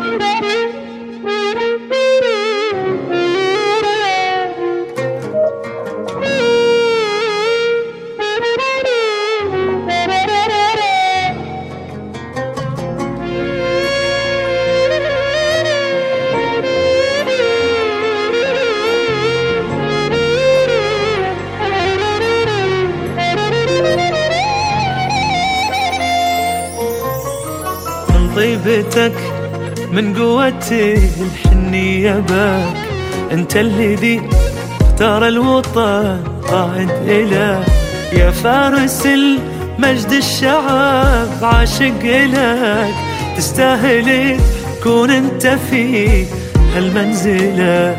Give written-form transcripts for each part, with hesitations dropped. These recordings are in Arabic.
طيبتك من قوتي الحنية باك، انت الذي اختار الوطن قائد إله، يا فارس المجد الشعب عاشق إلك، تستاهل تكون انت في هالمنزلة.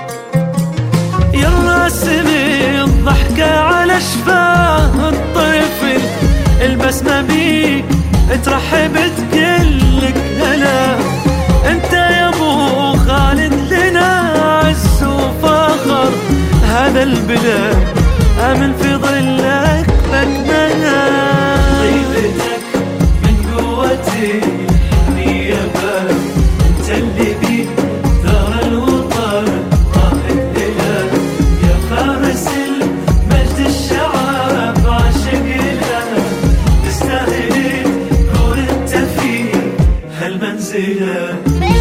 يا الراسم الضحكة على شفاه الطفل، البسمة بيك ترحب تقلك هلا، انت يا ابو خالد لنا عز وفخر هذا البلاد، امن في ظلك فكنا. طيبتك من قوتي الحنية باك، انت اللي بيك ثار الوطن قائد إله، يا فارس المجد الشعب عاشق إله، تستاهل هالمنزلة.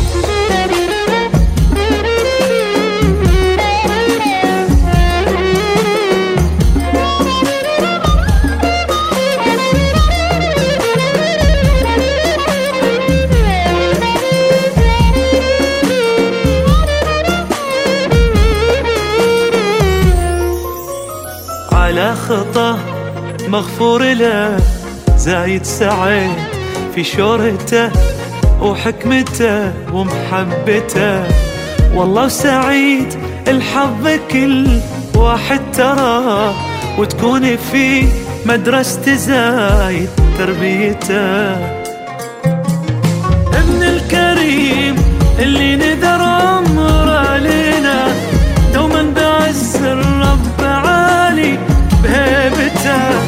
على خطاه مغفور له زايد سعيد في شورته وحكمته ومحبته، والله وسعيد الحظ كل واحد ترى، وتكون في مدرسة زايد تربيته. ابن الكريم اللي نذر عمره لنا، دوما بعز الرب عالي بهيبته،